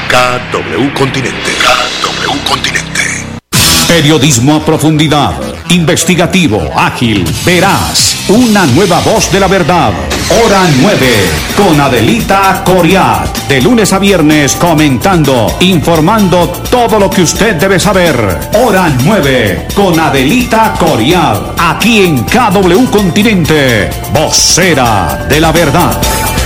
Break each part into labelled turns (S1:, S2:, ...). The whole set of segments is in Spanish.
S1: KW Continente. KW Continente.
S2: Periodismo a profundidad, investigativo, ágil, veraz, una nueva voz de la verdad. Hora 9, con Adelita Coriat, de lunes a viernes comentando, informando todo lo que usted debe saber. Hora 9, con Adelita Coriat, aquí en KW Continente, vocera de la verdad.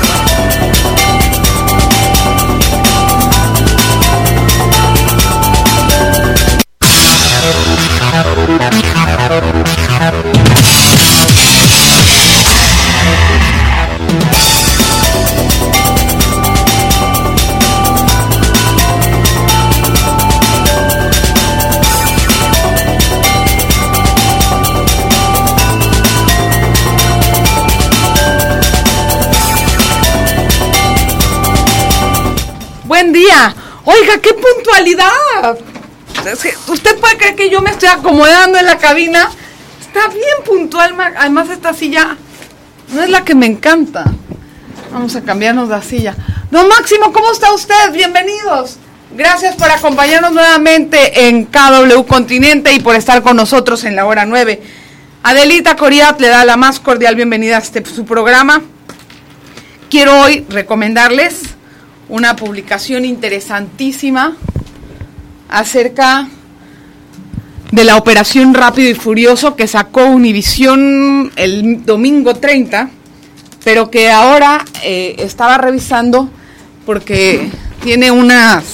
S3: Buen día. Oiga, qué puntualidad. Usted puede creer que yo me estoy acomodando en la cabina. Está bien puntual. Además, esta silla no es la que me encanta. Vamos a cambiarnos la silla. Don Máximo, ¿cómo está usted? Bienvenidos. Gracias por acompañarnos nuevamente en KW Continente y por estar con nosotros en la hora 9. Adelita Coriat le da la más cordial bienvenida a su programa. Quiero hoy recomendarles una publicación interesantísima acerca de la Operación Rápido y Furioso que sacó Univisión el domingo 30, pero que ahora estaba revisando porque tiene unas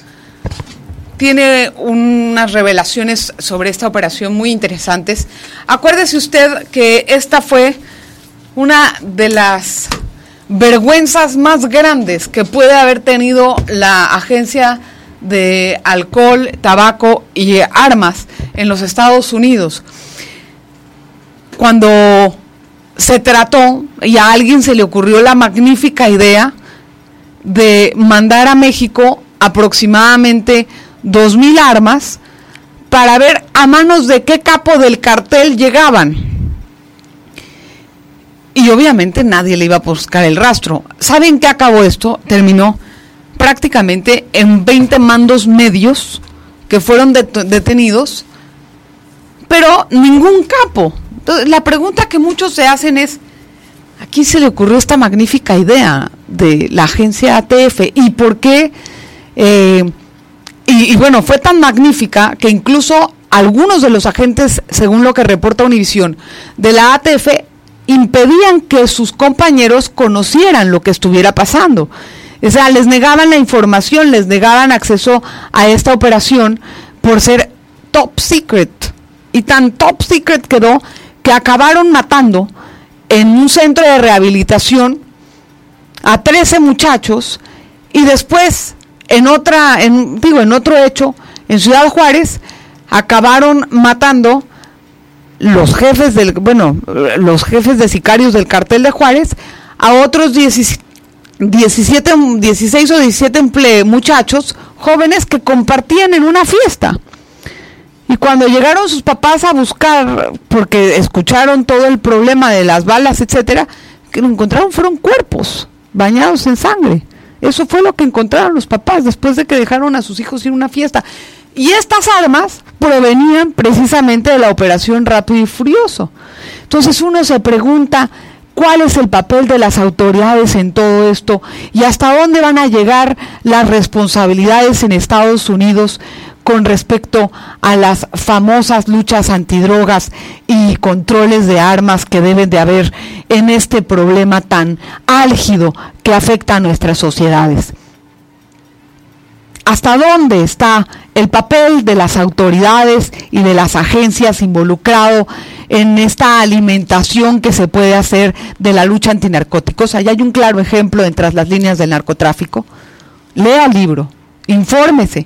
S3: revelaciones sobre esta operación muy interesantes. Acuérdese usted que esta fue una de las vergüenzas más grandes que puede haber tenido la Agencia de Alcohol, Tabaco y Armas en los Estados Unidos, cuando se trató y a alguien se le ocurrió la magnífica idea de mandar a México aproximadamente 2,000 armas para ver a manos de qué capo del cartel llegaban. Y obviamente nadie le iba a buscar el rastro. ¿Saben qué acabó esto? Terminó prácticamente en 20 mandos medios que fueron detenidos, pero ningún capo. Entonces, la pregunta que muchos se hacen es, ¿a quién se le ocurrió esta magnífica idea de la agencia ATF? ¿Y por qué? Y bueno, fue tan magnífica que incluso algunos de los agentes, según lo que reporta Univisión, de la ATF, impedían que sus compañeros conocieran lo que estuviera pasando. O sea, les negaban la información, les negaban acceso a esta operación por ser top secret. Y tan top secret quedó que acabaron matando en un centro de rehabilitación a 13 muchachos y después en otro hecho en Ciudad Juárez acabaron matando los jefes de sicarios del cartel de Juárez a otros 16 o 17 muchachos jóvenes que compartían en una fiesta. Y cuando llegaron sus papás a buscar, porque escucharon todo el problema de las balas, etcétera, que lo encontraron fueron cuerpos bañados en sangre. Eso fue lo que encontraron los papás después de que dejaron a sus hijos ir a una fiesta. Y estas armas provenían precisamente de la Operación Rápido y Furioso. Entonces uno se pregunta, ¿cuál es el papel de las autoridades en todo esto? ¿Y hasta dónde van a llegar las responsabilidades en Estados Unidos con respecto a las famosas luchas antidrogas y controles de armas que deben de haber en este problema tan álgido que afecta a nuestras sociedades? ¿Hasta dónde está el papel de las autoridades y de las agencias involucrado en esta alimentación que se puede hacer de la lucha antinarcóticos? Allá hay un claro ejemplo entre las líneas del narcotráfico. Lea el libro, infórmese.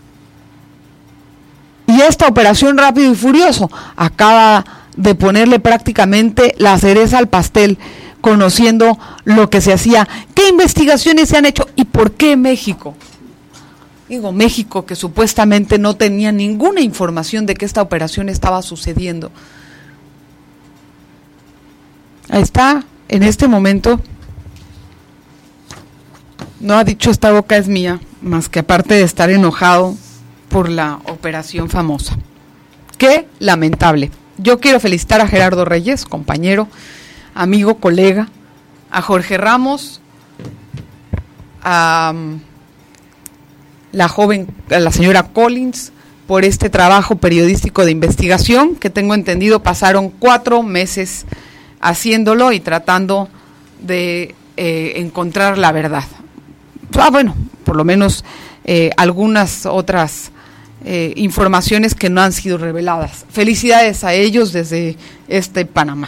S3: Y esta Operación Rápido y Furioso acaba de ponerle prácticamente la cereza al pastel, conociendo lo que se hacía, qué investigaciones se han hecho y por qué México. Digo, México, que supuestamente no tenía ninguna información de que esta operación estaba sucediendo. Ahí está, en este momento, no ha dicho esta boca es mía, más que aparte de estar enojado por la operación famosa. Qué lamentable. Yo quiero felicitar a Gerardo Reyes, compañero, amigo, colega, a Jorge Ramos, a la señora Collins, por este trabajo periodístico de investigación, que tengo entendido pasaron 4 meses haciéndolo y tratando de encontrar la verdad. Bueno, por lo menos algunas otras informaciones que no han sido reveladas. Felicidades a ellos desde Panamá.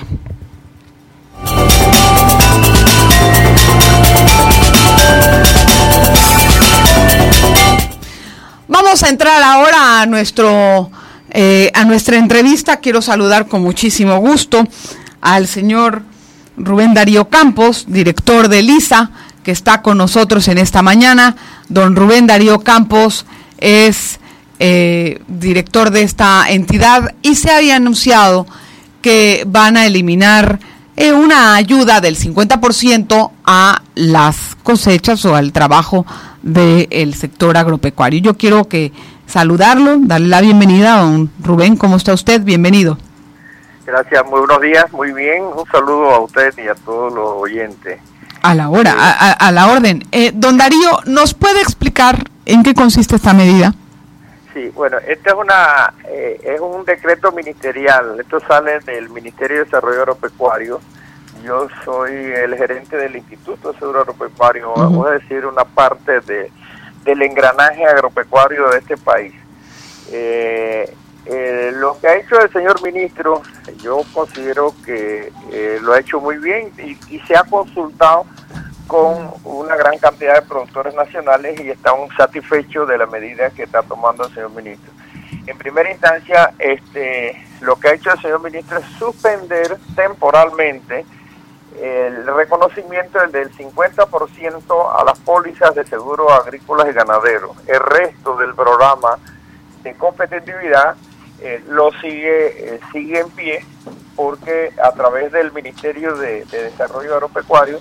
S3: Vamos a entrar ahora a nuestra entrevista. Quiero saludar con muchísimo gusto al señor Rubén Darío Campos, director de LISA, que está con nosotros en esta mañana. Don Rubén Darío Campos es director de esta entidad y se había anunciado que van a eliminar una ayuda del 50% a las cosechas o al trabajo del sector agropecuario. Yo quiero saludarlo, darle la bienvenida a don Rubén. ¿Cómo está usted? Bienvenido.
S4: Gracias, muy buenos días, muy bien. Un saludo a usted y a todos los oyentes.
S3: A la hora, a la orden. Don Darío, ¿nos puede explicar en qué consiste esta medida?
S4: Sí, bueno, este es un decreto ministerial. Esto sale del Ministerio de Desarrollo Agropecuario. Yo soy el gerente del Instituto de Seguro Agropecuario, vamos a decir, una parte del engranaje agropecuario de este país. Lo que ha hecho el señor ministro, yo considero que lo ha hecho muy bien y se ha consultado con una gran cantidad de productores nacionales y están satisfechos de la medida que está tomando el señor ministro. En primera instancia, lo que ha hecho el señor ministro es suspender temporalmente el reconocimiento del 50% a las pólizas de seguros agrícolas y ganaderos. El resto del programa de competitividad lo sigue en pie, porque a través del Ministerio de Desarrollo Agropecuario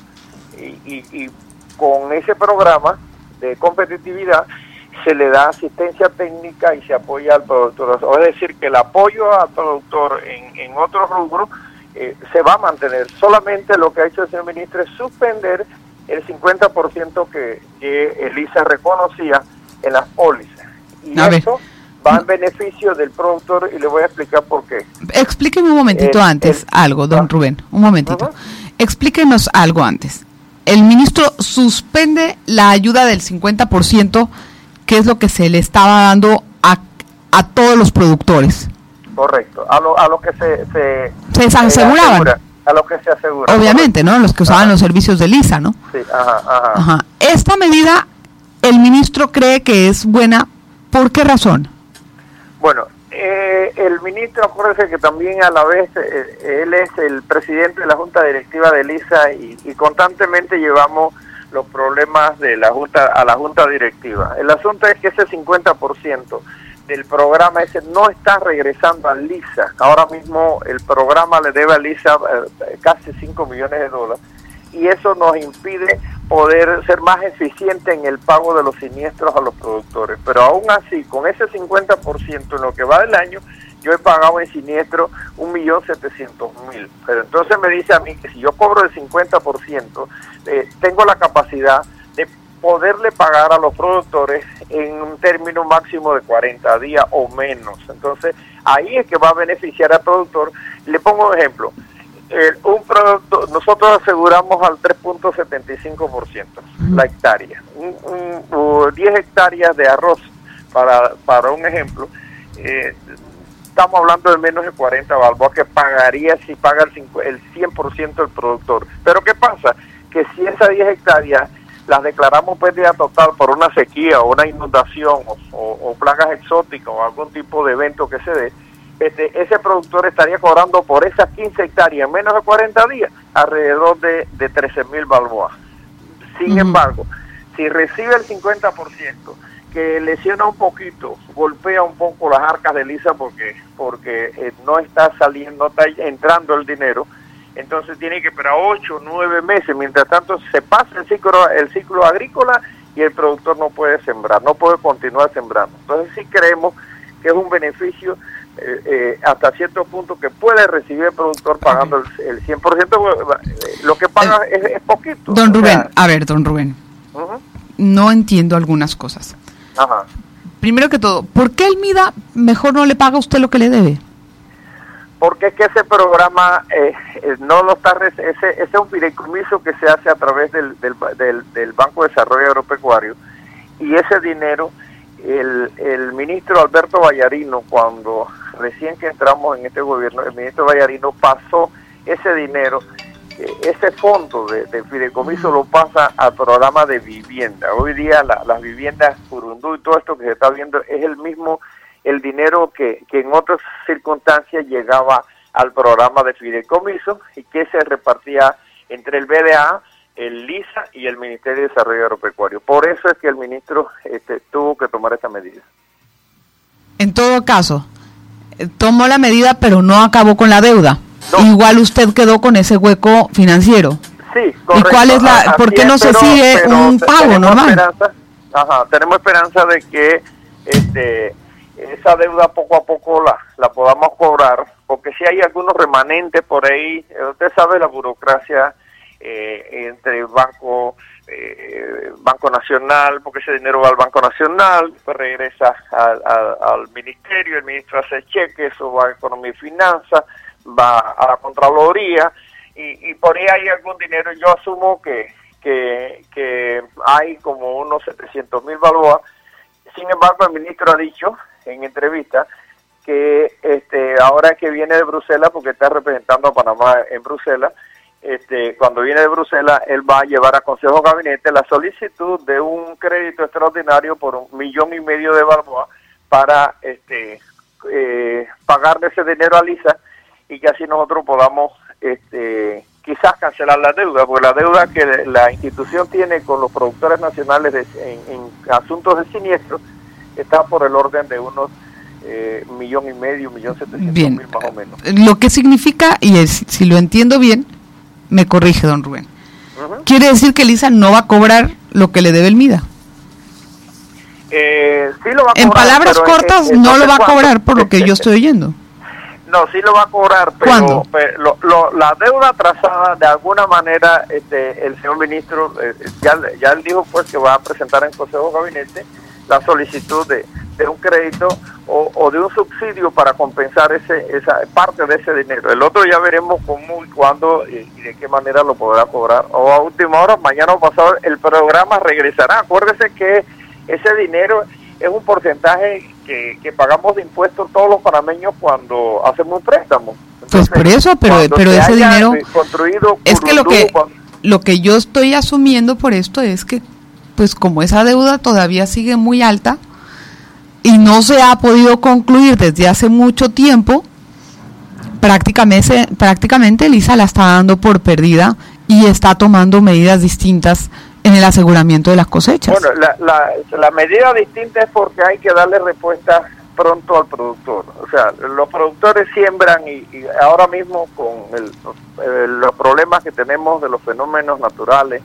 S4: y con ese programa de competitividad se le da asistencia técnica y se apoya al productor. Es decir, que el apoyo al productor en otros rubros se va a mantener. Solamente lo que ha hecho el señor ministro es suspender el 50% que el ISA reconocía en las pólizas. Y esto va en beneficio del productor y le voy a explicar por qué.
S3: Explíqueme un momentito antes algo, don Rubén, un momentito. Explíquenos algo antes. El ministro suspende la ayuda del 50%, que es lo que se le estaba dando a todos los productores. Correcto, a lo que se aseguraban. A lo que se asegura. Obviamente, ¿no? Los que usaban los servicios de LISA, ¿no? Sí, ajá. Esta medida, el ministro cree que es buena. ¿Por qué razón?
S4: Bueno, el ministro, acuérdense que también a la vez él es el presidente de la Junta Directiva de LISA y constantemente llevamos los problemas de la Junta a la Junta Directiva. El asunto es que ese 50% del programa ese no está regresando a LISA. Ahora mismo el programa le debe a LISA casi $5 millones, y eso nos impide poder ser más eficiente en el pago de los siniestros a los productores. Pero aún así, con ese 50% en lo que va del año, yo he pagado en siniestro 1.700.000. Pero entonces me dice a mí que si yo cobro el 50%, tengo la capacidad de poderle pagar a los productores en un término máximo de 40 días o menos. Entonces, ahí es que va a beneficiar al productor. Le pongo un ejemplo. Un producto, nosotros aseguramos al 3.75% la hectárea. 10 hectáreas de arroz, para un ejemplo, estamos hablando de menos de 40 balboas que pagaría si paga el 100% el productor. Pero ¿qué pasa? Que si esas 10 hectáreas las declaramos pérdida total por una sequía o una inundación o plagas exóticas o algún tipo de evento que se dé, ese productor estaría cobrando por esas 15 hectáreas en menos de 40 días alrededor de 13.000 balboas. Sin embargo, si recibe el 50%, que lesiona un poquito, golpea un poco las arcas de LISA porque no está saliendo, no está entrando el dinero, entonces tiene que esperar 8 o 9 meses, mientras tanto se pasa el ciclo agrícola y el productor no puede sembrar, no puede continuar sembrando. Entonces sí creemos que es un beneficio hasta cierto punto que puede recibir el productor pagando el 100%, lo que paga es poquito.
S3: Don Rubén, a ver, don Rubén, no entiendo algunas cosas.
S4: Ajá.
S3: Primero que todo, ¿por qué el MIDA mejor no le paga a usted lo que le debe?
S4: Porque es que ese programa no lo está, ese es un fideicomiso que se hace a través del Banco de Desarrollo Agropecuario, y ese dinero, el ministro Alberto Vallarino, cuando recién que entramos en este gobierno, el ministro Vallarino pasó ese dinero, ese fondo de fideicomiso lo pasa al programa de vivienda. Hoy día las viviendas Curundú y todo esto que se está viendo es el dinero que en otras circunstancias llegaba al programa de fideicomiso y que se repartía entre el BDA, el LISA y el Ministerio de Desarrollo Agropecuario. Por eso es que el ministro tuvo que tomar esta medida.
S3: En todo caso, tomó la medida pero no acabó con la deuda.
S4: No.
S3: Igual usted quedó con ese hueco financiero.
S4: Sí, correcto.
S3: ¿Y cuál es por qué no se sigue un pago normal?
S4: Tenemos esperanza de que esa deuda poco a poco la podamos cobrar, porque si hay algunos remanentes por ahí, usted sabe la burocracia entre Banco Nacional, porque ese dinero va al Banco Nacional, después regresa al Ministerio, el ministro hace cheques, eso va a Economía y Finanzas, va a la Contraloría, y por ahí hay algún dinero. Yo asumo que hay como unos 700,000 balboas. Sin embargo, el ministro ha dicho en entrevista que ahora que viene de Bruselas, porque está representando a Panamá en Bruselas, cuando viene de Bruselas, él va a llevar a Consejo de Gabinete la solicitud de un crédito extraordinario por 1,5 millones de balboas para pagarle ese dinero a Lisa, y que así nosotros podamos quizás cancelar la deuda, porque la deuda que la institución tiene con los productores nacionales en asuntos de siniestros está por el orden de unos 1,5 millones, 1,700,000 más o menos.
S3: Lo que significa, y si lo entiendo bien, me corrige don Rubén, quiere decir que Lisa no va a cobrar lo que le debe el MIDA.
S4: Sí lo va a cobrar,
S3: en palabras cortas, no lo va a cobrar por lo que yo estoy oyendo.
S4: No, sí lo va a cobrar, pero,
S3: ¿cuándo?
S4: pero la deuda atrasada, de alguna manera, el señor ministro ya él dijo pues que va a presentar en Consejo de Gabinete la solicitud de un crédito o de un subsidio para compensar esa parte de ese dinero. El otro ya veremos cómo y cuándo y de qué manera lo podrá cobrar. O a última hora, mañana o pasado, el programa regresará. Acuérdese que ese dinero es un porcentaje que pagamos de impuestos todos los panameños cuando hacemos un préstamo. Entonces,
S3: pues por eso, pero ese dinero es que lo que yo estoy asumiendo por esto es que pues como esa deuda todavía sigue muy alta y no se ha podido concluir desde hace mucho tiempo, prácticamente Lisa la está dando por perdida y está tomando medidas distintas en el aseguramiento de las cosechas.
S4: Bueno, la medida distinta es porque hay que darle respuesta pronto al productor. O sea, los productores siembran y ahora mismo con los problemas que tenemos de los fenómenos naturales,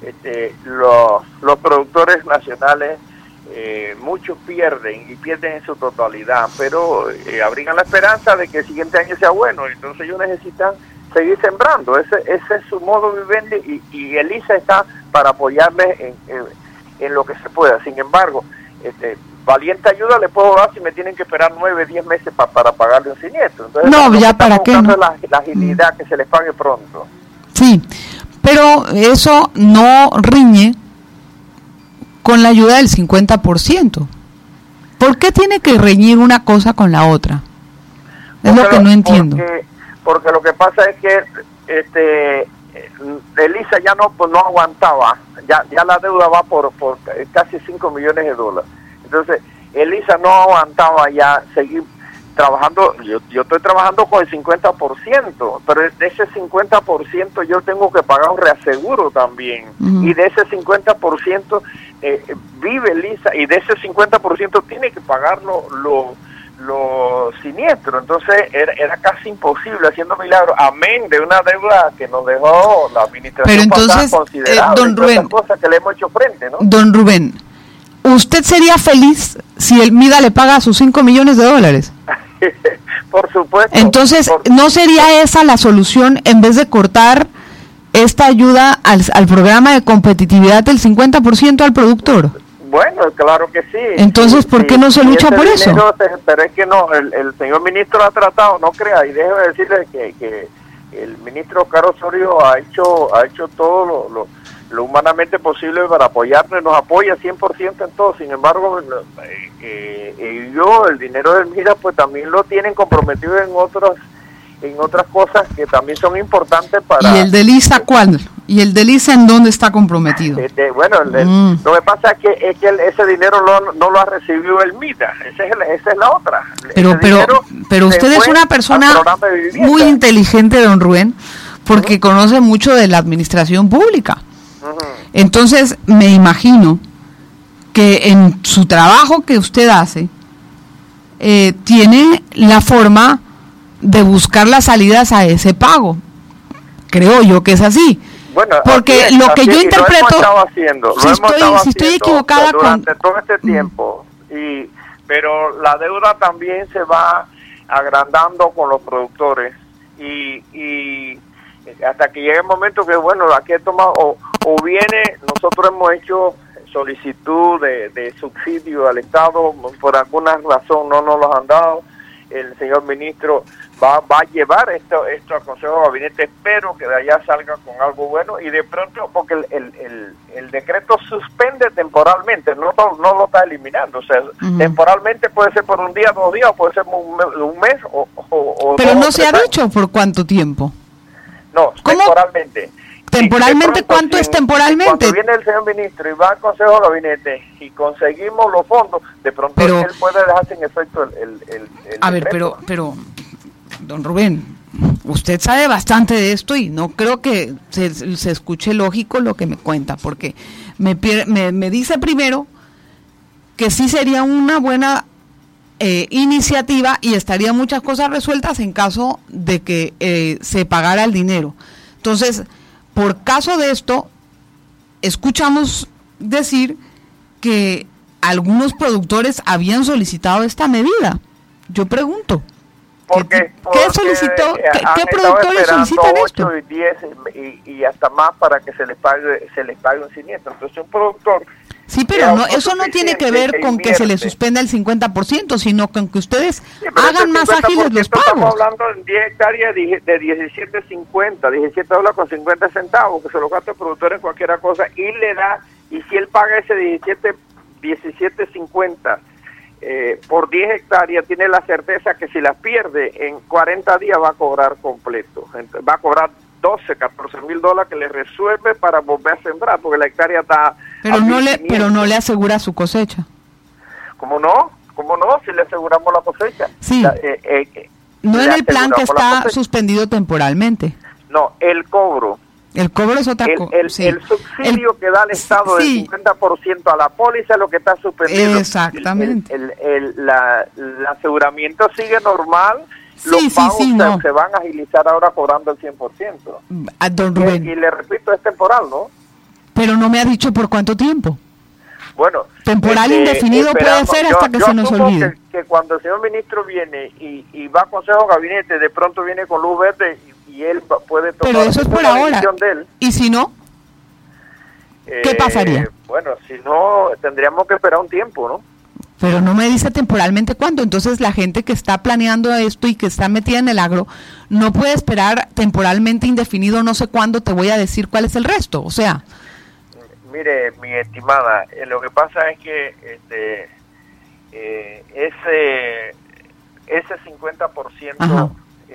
S4: los productores nacionales, muchos pierden en su totalidad, pero abrigan la esperanza de que el siguiente año sea bueno. Entonces ellos necesitan seguir sembrando. Ese es su modo vivendi y el ISA está para apoyarles en lo que se pueda. Sin embargo, valiente ayuda le puedo dar si me tienen que esperar 9, 10 meses para pagarle un siniestro. Entonces,
S3: no, ya para qué no.
S4: La agilidad, que se les pague pronto.
S3: Sí, pero eso no riñe con la ayuda del 50%. ¿Por qué tiene que reñir una cosa con la otra? Es lo que no entiendo.
S4: Porque lo que pasa es que Elisa ya no aguantaba, ya la deuda va por casi 5 millones de dólares. Entonces, Elisa no aguantaba ya seguir trabajando. Yo estoy trabajando con el 50%, pero de ese 50% yo tengo que pagar un reaseguro también. Y de ese 50% vive Elisa, y de ese 50% tiene que pagar los siniestros. Entonces era casi imposible haciendo milagros, amén de una deuda que nos dejó la administración.
S3: Pero entonces,
S4: pasada considerable,
S3: don Rubén,
S4: cosas que le hemos hecho frente, ¿no?
S3: Don Rubén, ¿usted sería feliz si el MIDA le paga sus $5 millones?
S4: Por supuesto.
S3: Entonces, ¿no sería esa la solución en vez de cortar esta ayuda al programa de competitividad del 50% al productor?
S4: Bueno, claro que sí.
S3: Entonces, ¿por qué no se lucha por eso?
S4: Pero es que no, el señor ministro ha tratado, no crea, y déjeme decirle que el ministro Carlos Osorio ha hecho todo lo humanamente posible para apoyarnos, nos apoya 100% en todo. Sin embargo, el dinero del MIDA pues también lo tienen comprometido en otras cosas que también son importantes para...
S3: ¿Y el de Lisa cuál? ¿Y el de Lisa en dónde está comprometido?
S4: Lo que pasa es que ese dinero no lo ha recibido el MIDA, esa es la otra.
S3: Pero usted es una persona muy inteligente, don Rubén, porque conoce mucho de la administración pública. Entonces, me imagino que en su trabajo que usted hace, tiene la forma de buscar las salidas a ese pago. Creo yo que es así.
S4: Bueno,
S3: porque lo que yo interpreto,
S4: si
S3: estoy equivocada
S4: durante todo este tiempo, pero la deuda también se va agrandando con los productores y hasta que llegue el momento que bueno, aquí he tomado o viene, nosotros hemos hecho solicitud de subsidio al Estado, por alguna razón no nos los han dado. El señor ministro va a llevar esto al Consejo de Gabinete, espero que de allá salga con algo bueno, y de pronto, porque el decreto suspende temporalmente, no lo está eliminando, o sea, temporalmente puede ser por un día, 2 días, o puede ser un mes, o
S3: pero no se ha dicho por cuánto tiempo.
S4: No,
S3: ¿cómo?
S4: Temporalmente.
S3: ¿Temporalmente? ¿Cuánto es temporalmente?
S4: Cuando viene el señor ministro y va al Consejo de Gabinete y conseguimos los fondos, de pronto él puede dejar sin efecto el
S3: a ver, pero don Rubén, usted sabe bastante de esto y no creo que se escuche lógico lo que me cuenta, porque me dice primero que sí sería una buena iniciativa y estarían muchas cosas resueltas en caso de que se pagara el dinero. Entonces, por caso de esto, escuchamos decir que algunos productores habían solicitado esta medida. Yo pregunto, ¿qué solicitó? ¿Qué productores solicitan esto?
S4: 8 y 10 y hasta más para que se les pague un siniestro. Entonces, un productor...
S3: Sí, pero eso no tiene que ver con que se les suspenda el 50%, sino con que ustedes hagan más ágiles los pagos.
S4: Estamos hablando de 10 hectáreas de $17.50, $17.50, que se lo gasta el productor en cualquier cosa, y le da, y si él paga ese 17.50 por 10 hectáreas, tiene la certeza que si las pierde, en 40 días va a cobrar completo, va a cobrar $14,000 que le resuelve para volver a sembrar, porque la hectárea está...
S3: Pero no le asegura su cosecha.
S4: ¿Cómo no? Si le aseguramos la cosecha.
S3: Sí. No en el plan que está suspendido temporalmente.
S4: No, el cobro.
S3: El cobro es otra cosa.
S4: El subsidio que da el Estado del 50% a la póliza es lo que está suspendido.
S3: Exactamente.
S4: El aseguramiento sigue normal. Los pagos se van a agilizar ahora cobrando el 100%.
S3: Don Rubén.
S4: Y le repito, es temporal, ¿no?
S3: Pero no me ha dicho por cuánto tiempo.
S4: Bueno,
S3: temporal indefinido puede ser hasta que se nos olvide.
S4: Que cuando el señor ministro viene y va a Consejo de Gabinete, de pronto viene con luz verde y él puede tomar...
S3: Pero eso es por ahora.
S4: De él.
S3: ¿Y si no? ¿Qué pasaría?
S4: Bueno, si no, tendríamos que esperar un tiempo, ¿no?
S3: Pero no me dice temporalmente cuándo. Entonces la gente que está planeando esto y que está metida en el agro no puede esperar temporalmente indefinido, no sé cuándo te voy a decir cuál es el resto. O sea...
S4: Mire, mi estimada, lo que pasa es que ese 50%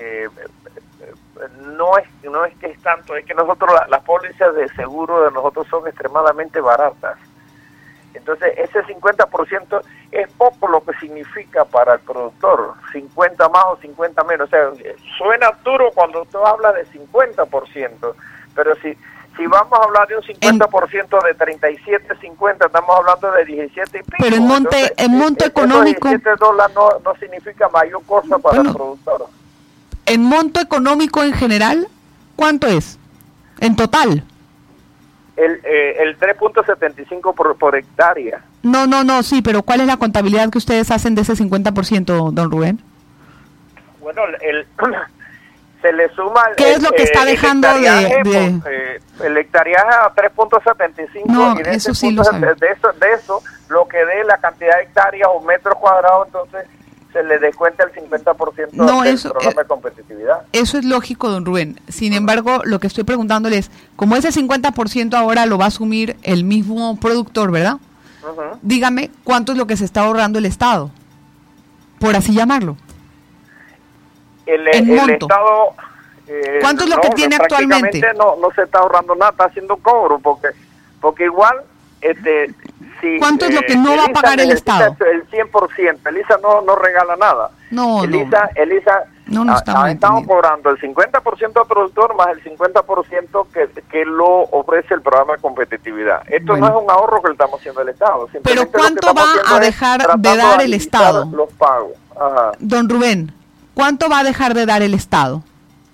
S4: no es que es tanto, es que nosotros las pólizas de seguro de nosotros son extremadamente baratas. Entonces, ese 50% es poco lo que significa para el productor, 50 más o 50 menos. O sea, suena duro cuando usted habla de 50%, pero si Si vamos a hablar de un 50% de 37.50, estamos hablando de 17 y pico.
S3: Pero en monto económico...
S4: $17 no significa mayor cosa para el productor.
S3: En monto económico en general, ¿cuánto es? En total.
S4: El 3.75 por hectárea.
S3: No, sí, pero ¿cuál es la contabilidad que ustedes hacen de ese 50%, don Rubén?
S4: Bueno, se le suma...
S3: ¿Qué es lo que está dejando
S4: el hectareaje a 3.75.
S3: No,
S4: y de
S3: eso sí lo sabe.
S4: De eso, lo que dé la cantidad de hectáreas o metros cuadrados, entonces se le descuenta el 50% del programa de competitividad.
S3: Eso es lógico, don Rubén. Sin embargo, lo que estoy preguntándole es, como ese 50% ahora lo va a asumir el mismo productor, ¿verdad? Dígame, ¿cuánto es lo que se está ahorrando el Estado? Por así llamarlo.
S4: El Estado...
S3: ¿Cuánto es lo que tiene actualmente?
S4: No se está ahorrando nada, está haciendo cobro, porque igual...
S3: ¿Cuánto es lo que no va a pagar el Estado?
S4: El 100%. Elisa no regala nada. Elisa estamos cobrando el 50% al productor más el 50% que lo ofrece el programa de competitividad. Esto no es un ahorro que le estamos haciendo al Estado.
S3: Pero ¿cuánto va a dejar de dar el Estado?
S4: Los pagos. Ajá.
S3: Don Rubén, ¿cuánto va a dejar de dar el Estado?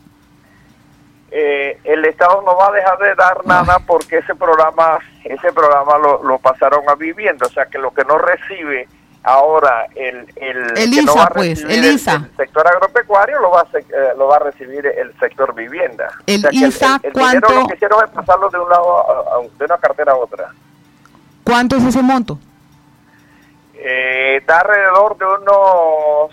S4: El Estado no va a dejar de dar nada porque ese programa lo pasaron a vivienda, o sea que lo que no recibe ahora el
S3: ISA, el
S4: sector agropecuario lo va a recibir el sector vivienda.
S3: El
S4: o sea
S3: ISA,
S4: el
S3: ¿cuánto?
S4: dinero lo que hicieron es pasarlo de un lado de una cartera a otra.
S3: ¿Cuánto es ese monto?
S4: Está alrededor de unos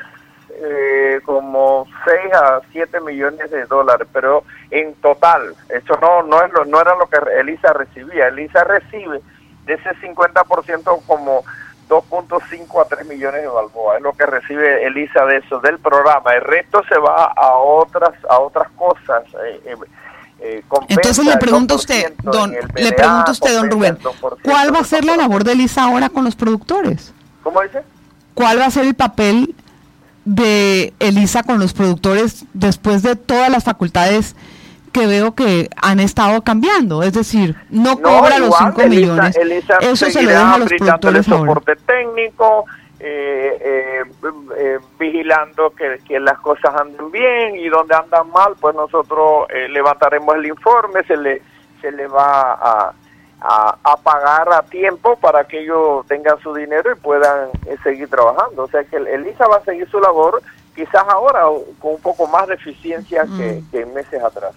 S4: como 6 a 7 millones de dólares, pero en total, eso no era lo que Elisa recibía. Elisa recibe de ese 50% como 2.5 a 3 millones de balboas, es lo que recibe Elisa de eso, del programa. El resto se va a otras cosas.
S3: Entonces le pregunto a usted, don Rubén, ¿cuál va a ser la labor de Elisa ahora con los productores?
S4: ¿Cómo dice?
S3: ¿Cuál va a ser el papel de Elisa con los productores después de todas las facultades que veo que han estado cambiando? Es decir, no cobra los 5 millones.
S4: Elisa
S3: eso se lo deja a los productores ahora.
S4: Soporte técnico, vigilando que las cosas anden bien, y donde andan mal, pues nosotros levantaremos el informe, se le va a pagar a tiempo para que ellos tengan su dinero y puedan seguir trabajando. O sea que el ISA va a seguir su labor, quizás ahora con un poco más de eficiencia que en meses atrás.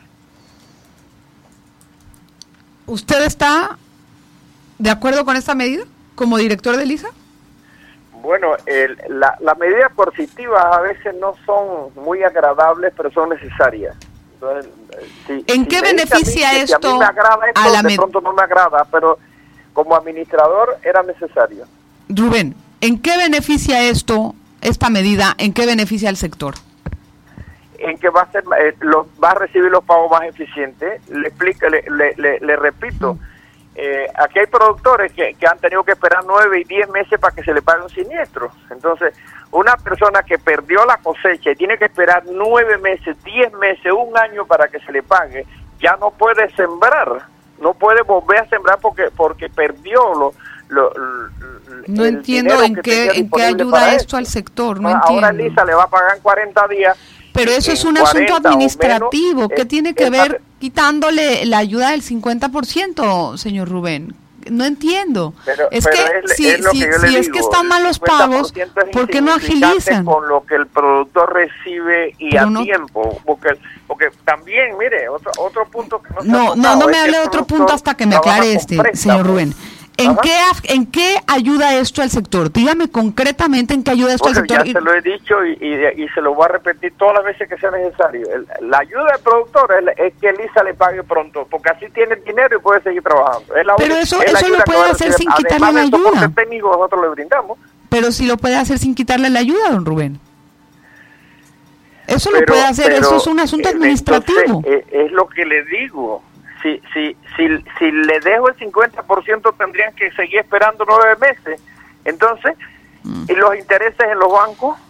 S3: ¿Usted está de acuerdo con esta medida como director del ISA?
S4: Bueno, las medidas coercitivas a veces no son muy agradables, pero son necesarias. Entonces,
S3: ¿En qué beneficia esto?
S4: A mí me agrada esto, de pronto no me agrada, pero como administrador era necesario.
S3: Rubén, ¿en qué beneficia esta medida, en qué beneficia al sector?
S4: En que va a recibir los pagos más eficientes. Le repito, aquí hay productores que han tenido que esperar 9 y 10 meses para que se le pague un siniestro. Entonces, una persona que perdió la cosecha y tiene que esperar 9 meses, 10 meses, un año para que se le pague, ya no puede sembrar, no puede volver a sembrar porque perdió
S3: no entiendo en qué ayuda esto al sector, no entiendo.
S4: Ahora Elisa le va a pagar en 40 días.
S3: Pero eso es un asunto administrativo. ¿Qué tiene que ver quitándole la ayuda del 50%, señor Rubén? No entiendo. Es que si es que están mal los pagos, ¿por qué no agilizan?
S4: Con lo que el productor recibe y a tiempo. Porque también, mire, otro punto que
S3: no me hable de otro punto hasta que me aclare señor Rubén. ¿En qué ayuda esto al sector? Dígame concretamente en qué ayuda esto al sector.
S4: Ya se lo he dicho y se lo voy a repetir todas las veces que sea necesario. La ayuda del productor es que Elisa le pague pronto, porque así tiene el dinero y puede seguir trabajando.
S3: Pero eso lo puede hacer sin quitarle la ayuda.
S4: Además del técnico nosotros le brindamos.
S3: Pero si lo puede hacer sin quitarle la ayuda, don Rubén. Eso lo puede hacer, eso es un asunto administrativo.
S4: Entonces, es lo que le digo. Si le dejo el 50%, tendrían que seguir esperando 9 meses. Entonces, y los intereses en los bancos,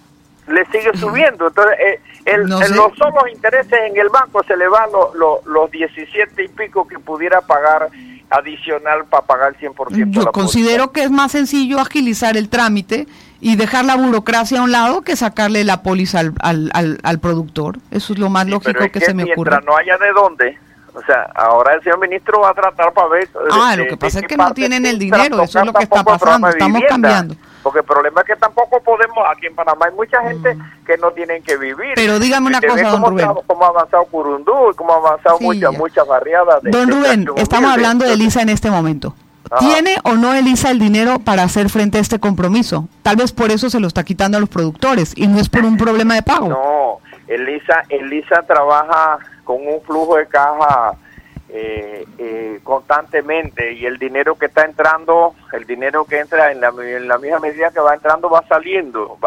S4: le sigue subiendo. Entonces, los solos intereses en el banco se le van los 17 y pico que pudiera pagar adicional para pagar el 100%.
S3: Yo considero que es más sencillo agilizar el trámite y dejar la burocracia a un lado que sacarle la póliza al productor. Eso es lo más lógico que se me ocurre.
S4: Mientras no haya de dónde, o sea, ahora el señor ministro va a tratar para ver...
S3: lo que pasa es que no tienen el dinero, eso es lo que está pasando, estamos cambiando.
S4: Porque el problema es que tampoco podemos, aquí en Panamá hay mucha gente que no tienen que vivir.
S3: Pero dígame una cosa, don Rubén.
S4: Cómo ha avanzado Curundú y cómo ha avanzado muchas barriadas.
S3: Don Rubén, estamos hablando de Elisa en este momento. ¿Tiene o no Elisa el dinero para hacer frente a este compromiso? Tal vez por eso se lo está quitando a los productores y no es por un problema de pago.
S4: No, Elisa trabaja con un flujo de caja constantemente, y el dinero que está entrando, el dinero que entra en la misma medida que va entrando va saliendo.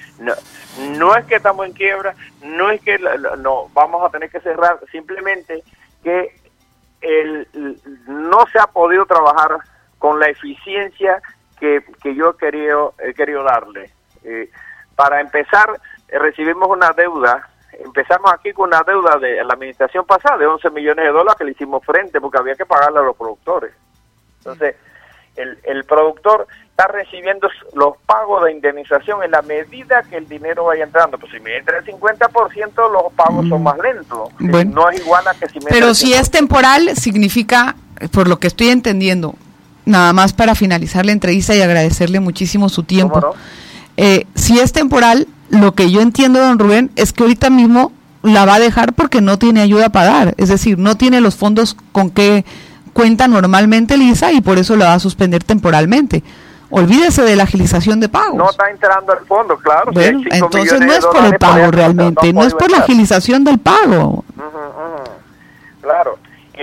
S4: No es que estamos en quiebra, no es que no vamos a tener que cerrar, simplemente que no se ha podido trabajar con la eficiencia que yo he querido darle. Para empezar, recibimos una deuda. Empezamos aquí con una deuda de la administración pasada de 11 millones de dólares que le hicimos frente porque había que pagarle a los productores. Entonces, el productor está recibiendo los pagos de indemnización en la medida que el dinero vaya entrando. Pues si me entra el 50%, los pagos son más lentos.
S3: Bueno,
S4: no es igual a que si me entra.
S3: Pero si es temporal, significa, por lo que estoy entendiendo, nada más para finalizar la entrevista y agradecerle muchísimo su tiempo.
S4: ¿Cómo
S3: no? Si es temporal, lo que yo entiendo, don Rubén, es que ahorita mismo la va a dejar porque no tiene ayuda para dar, es decir, no tiene los fondos con que cuenta normalmente Elisa y por eso la va a suspender temporalmente. Olvídese de la agilización de pagos.
S4: No está entrando al fondo, claro.
S3: Bueno, si entonces no es por el pago realmente, no es por la agilización del pago.
S4: Claro,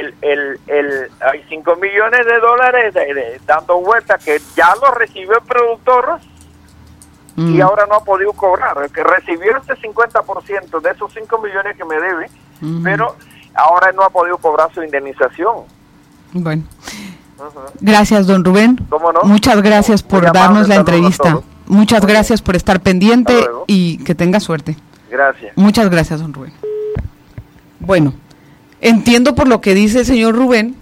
S4: hay 5 millones de dólares dando vueltas que ya lo recibió el productor y ahora no ha podido cobrar. El que recibió este 50% de esos 5 millones que me debe, pero ahora no ha podido cobrar su indemnización.
S3: Bueno, gracias, don Rubén.
S4: ¿Cómo no?
S3: Muchas gracias por darnos la entrevista. Muchas gracias por estar pendiente y que tenga suerte.
S4: Gracias.
S3: Muchas gracias, don Rubén. Bueno, entiendo por lo que dice el señor Rubén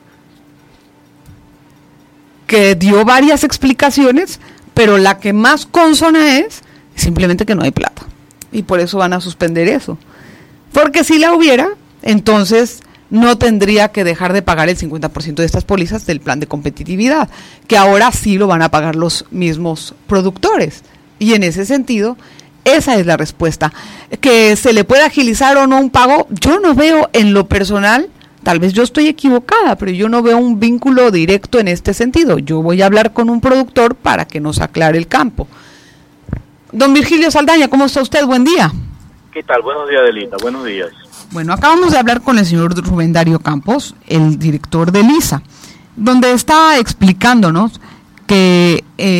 S3: que dio varias explicaciones, pero la que más consona es simplemente que no hay plata. Y por eso van a suspender eso. Porque si la hubiera, entonces no tendría que dejar de pagar el 50% de estas pólizas del plan de competitividad, que ahora sí lo van a pagar los mismos productores. Y en ese sentido, esa es la respuesta. Que se le puede agilizar o no un pago, yo no veo en lo personal, tal vez yo estoy equivocada, pero yo no veo un vínculo directo en este sentido. Yo voy a hablar con un productor para que nos aclare el campo. Don Virgilio Saldaña, ¿cómo está usted? Buen día.
S5: ¿Qué tal? Buenos días, Adelita. Buenos días.
S3: Bueno, acabamos de hablar con el señor Rubén Darío Campos, el director de Elisa, donde está explicándonos que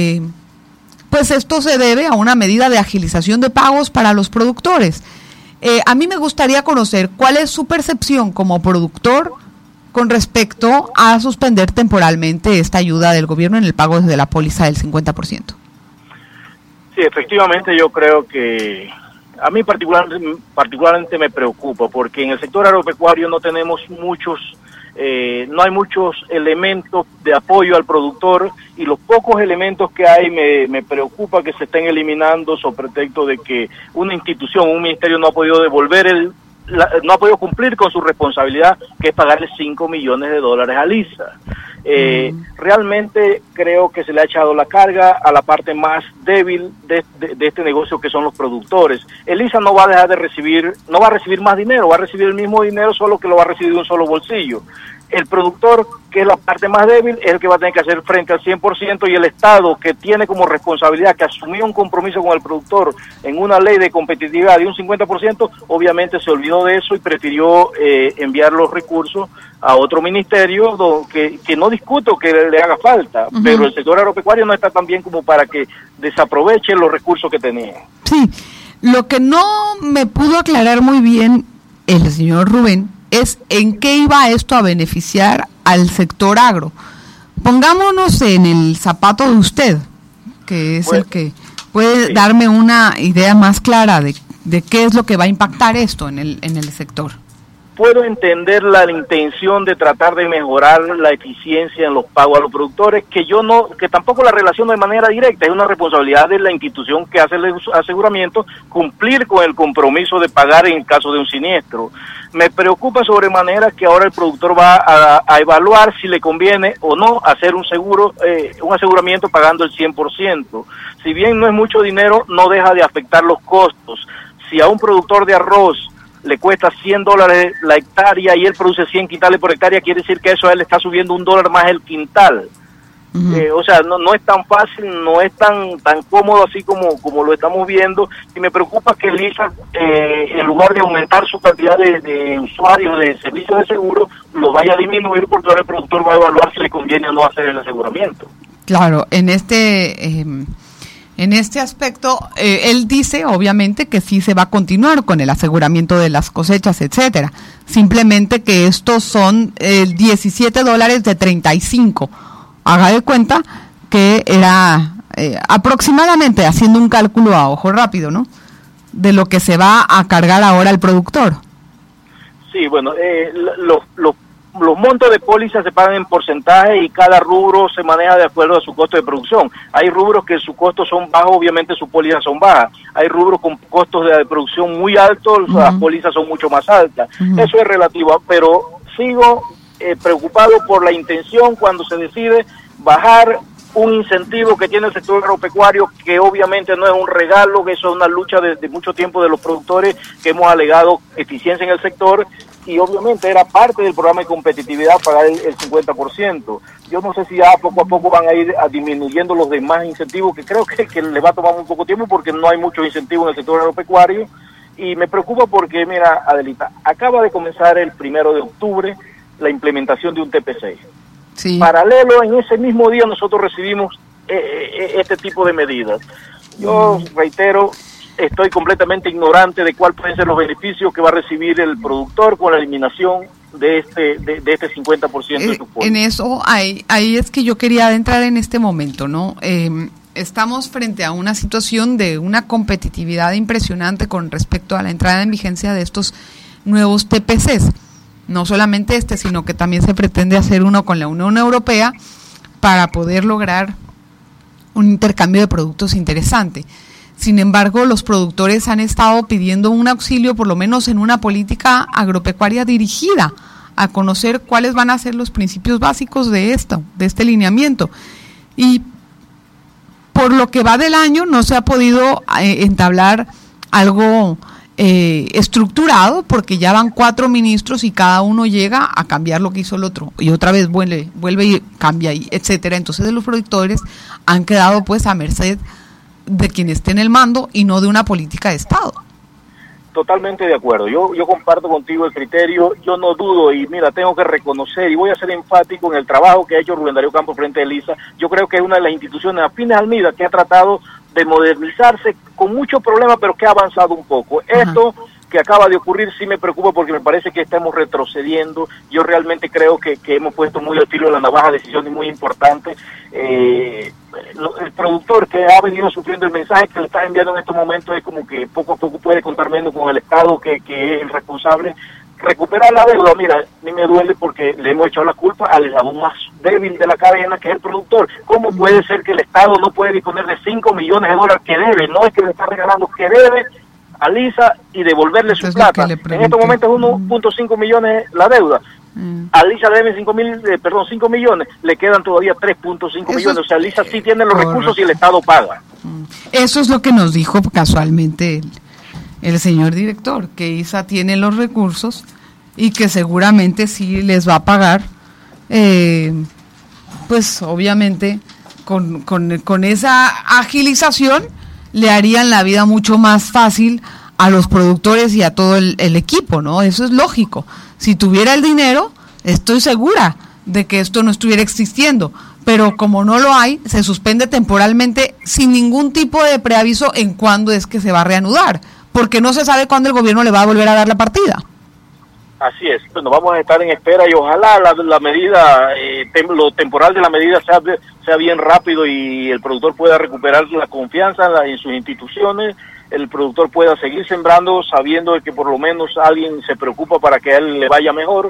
S3: pues esto se debe a una medida de agilización de pagos para los productores. A mí me gustaría conocer cuál es su percepción como productor con respecto a suspender temporalmente esta ayuda del gobierno en el pago de la póliza del 50%.
S5: Sí, efectivamente yo creo que a mí particularmente me preocupa porque en el sector agropecuario no tenemos no hay muchos elementos de apoyo al productor y los pocos elementos que hay me preocupa que se estén eliminando sobre pretexto de que una institución, un ministerio no ha podido no ha podido cumplir con su responsabilidad, que es pagarle 5 millones de dólares a Elisa. Realmente creo que se le ha echado la carga a la parte más débil de este negocio, que son los productores. Elisa no va a dejar de recibir, no va a recibir más dinero, va a recibir el mismo dinero, solo que lo va a recibir de un solo bolsillo. El productor, que es la parte más débil, es el que va a tener que hacer frente al 100%, y el Estado, que tiene como responsabilidad, que asumió un compromiso con el productor en una ley de competitividad de un 50%, obviamente se olvidó de eso y prefirió enviar los recursos a otro ministerio que no discuto que le haga falta, pero el sector agropecuario no está tan bien como para que desaproveche los recursos que tenía.
S3: Sí, lo que no me pudo aclarar muy bien el señor Rubén es en qué iba esto a beneficiar al sector agro. Pongámonos en el zapato de usted, que es el que ¿Puede darme una idea más clara de qué es lo que va a impactar esto en el sector?
S5: Puedo entender la intención de tratar de mejorar la eficiencia en los pagos a los productores, que tampoco la relaciono de manera directa, es una responsabilidad de la institución que hace el aseguramiento cumplir con el compromiso de pagar en caso de un siniestro. Me preocupa sobremanera que ahora el productor va a evaluar si le conviene o no hacer un aseguramiento pagando el 100%. Si bien no es mucho dinero, no deja de afectar los costos. Si a un productor de arroz le cuesta $100 la hectárea y él produce 100 quintales por hectárea, quiere decir que eso a él le está subiendo $1 más el quintal. O sea, no es tan fácil, no es tan cómodo así como lo estamos viendo, y me preocupa que Lisa, en lugar de aumentar su cantidad de usuarios de servicios de seguro, lo vaya a disminuir porque ahora el productor va a evaluar si le conviene o no hacer el aseguramiento.
S3: Claro, en este aspecto, él dice, obviamente, que sí se va a continuar con el aseguramiento de las cosechas, etcétera. Simplemente que estos son $17 de 35. Haga de cuenta que era aproximadamente, haciendo un cálculo a ojo rápido, ¿no?, de lo que se va a cargar ahora el productor.
S5: Sí, bueno, los montos de póliza se pagan en porcentaje y cada rubro se maneja de acuerdo a su costo de producción. Hay rubros que sus costos son bajos, obviamente sus pólizas son bajas. Hay rubros con costos de producción muy altos, las pólizas son mucho más altas. Eso es relativo, pero sigo preocupado por la intención cuando se decide bajar un incentivo que tiene el sector agropecuario, que obviamente no es un regalo, que eso es una lucha de mucho tiempo de los productores que hemos alegado eficiencia en el sector, y obviamente era parte del programa de competitividad pagar el 50%. Yo no sé si ya poco a poco van a ir disminuyendo los demás incentivos, que creo que les va a tomar un poco tiempo porque no hay muchos incentivos en el sector agropecuario, y me preocupa porque, mira, Adelita, acaba de comenzar el 1 de octubre la implementación de un TP6.
S3: Sí.
S5: Paralelo, en ese mismo día nosotros recibimos este tipo de medidas. Yo reitero, estoy completamente ignorante de cuáles pueden ser los beneficios que va a recibir el productor con la eliminación de este 50% de su póliza.
S3: En eso, ahí es que yo quería adentrar en este momento, ¿no? Estamos frente a una situación de una competitividad impresionante con respecto a la entrada en vigencia de estos nuevos TPCs. No solamente sino que también se pretende hacer uno con la Unión Europea para poder lograr un intercambio de productos interesante. Sin embargo, los productores han estado pidiendo un auxilio, por lo menos en una política agropecuaria dirigida a conocer cuáles van a ser los principios básicos de este lineamiento. Y por lo que va del año no se ha podido entablar algo estructurado, porque ya van 4 ministros y cada uno llega a cambiar lo que hizo el otro y otra vez vuelve y cambia, y etcétera. Entonces los productores han quedado pues a merced de quien esté en el mando y no de una política de Estado.
S5: Totalmente de acuerdo, yo comparto contigo el criterio, yo no dudo, y mira, tengo que reconocer y voy a ser enfático en el trabajo que ha hecho Rubén Darío Campos frente a Elisa. Yo creo que es una de las instituciones afines al MIDA que ha tratado de modernizarse con muchos problemas, pero que ha avanzado un poco. Esto que acaba de ocurrir sí me preocupa porque me parece que estamos retrocediendo. Yo realmente creo que hemos puesto muy al filo de la navaja decisiones muy importantes. El productor que ha venido sufriendo, el mensaje que le está enviando en estos momentos es como que poco a poco puede contar menos con el Estado, que es el responsable. Recuperar la deuda, mira, a mí me duele porque le hemos echado la culpa al eslabón más débil de la cadena, que es el productor. ¿Cómo puede ser que el Estado no puede disponer de $5 millones que debe? No es que le está regalando, que debe a Lisa y devolverle su plata. En estos momentos es 1.5 millones la deuda. A Lisa le deben 5 millones, le quedan todavía 3.5 millones. O sea, Lisa sí tiene los recursos y el Estado paga.
S3: Eso es lo que nos dijo casualmente el señor director, que ISA tiene los recursos y que seguramente sí les va a pagar, pues obviamente con esa agilización le harían la vida mucho más fácil a los productores y a todo el equipo, ¿no? Eso es lógico. Si tuviera el dinero, estoy segura de que esto no estuviera existiendo, pero como no lo hay, se suspende temporalmente sin ningún tipo de preaviso en cuándo es que se va a reanudar, porque no se sabe cuándo el gobierno le va a volver a dar la partida.
S5: Así es, bueno, vamos a estar en espera y ojalá la medida, lo temporal de la medida sea bien rápido y el productor pueda recuperar la confianza en sus instituciones, el productor pueda seguir sembrando sabiendo que por lo menos alguien se preocupa para que a él le vaya mejor.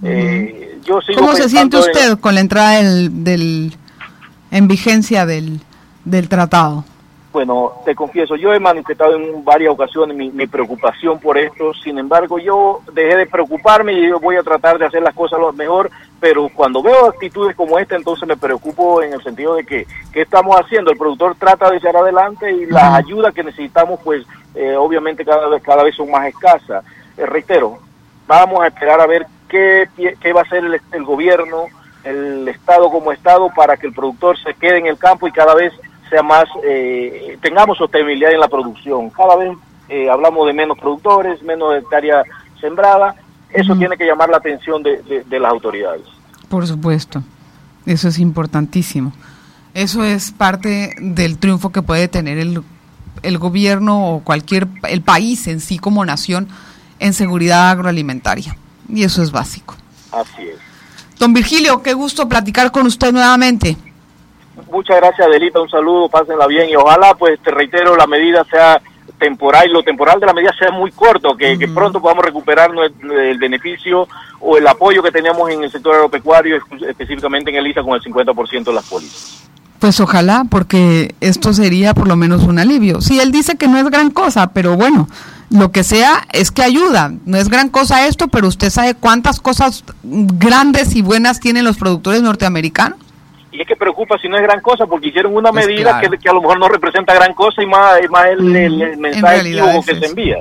S5: Yo sigo
S3: ¿Cómo se siente usted con la entrada en vigencia del tratado?
S5: Bueno, te confieso, yo he manifestado en varias ocasiones mi preocupación por esto. Sin embargo, yo dejé de preocuparme y yo voy a tratar de hacer las cosas lo mejor, pero cuando veo actitudes como esta, entonces me preocupo en el sentido de que ¿qué estamos haciendo? El productor trata de echar adelante y las ayudas que necesitamos, pues obviamente cada vez son más escasas. Reitero, vamos a esperar a ver qué va a hacer el gobierno, el Estado como Estado, para que el productor se quede en el campo y cada vez sea más, tengamos sostenibilidad en la producción. Cada vez hablamos de menos productores, menos hectáreas sembradas. Eso tiene que llamar la atención de las autoridades.
S3: Por supuesto, eso es importantísimo. Eso es parte del triunfo que puede tener el gobierno o el país en sí como nación en seguridad agroalimentaria. Y eso es básico.
S5: Así es.
S3: Don Virgilio, qué gusto platicar con usted nuevamente.
S5: Muchas gracias, Adelita, un saludo, pásenla bien y ojalá, pues te reitero, la medida sea temporal y lo temporal de la medida sea muy corto, que pronto podamos recuperar el beneficio o el apoyo que teníamos en el sector agropecuario, específicamente en el ISA con el 50% de las pólizas.
S3: Pues ojalá, porque esto sería por lo menos un alivio. Sí, él dice que no es gran cosa, pero bueno, lo que sea es que ayuda. No es gran cosa esto, pero usted sabe cuántas cosas grandes y buenas tienen los productores norteamericanos.
S5: Y es que preocupa si no es gran cosa, porque hicieron una
S3: pues
S5: medida
S3: claro,
S5: que a lo mejor no representa gran cosa y más el mensaje equívoco que se envía.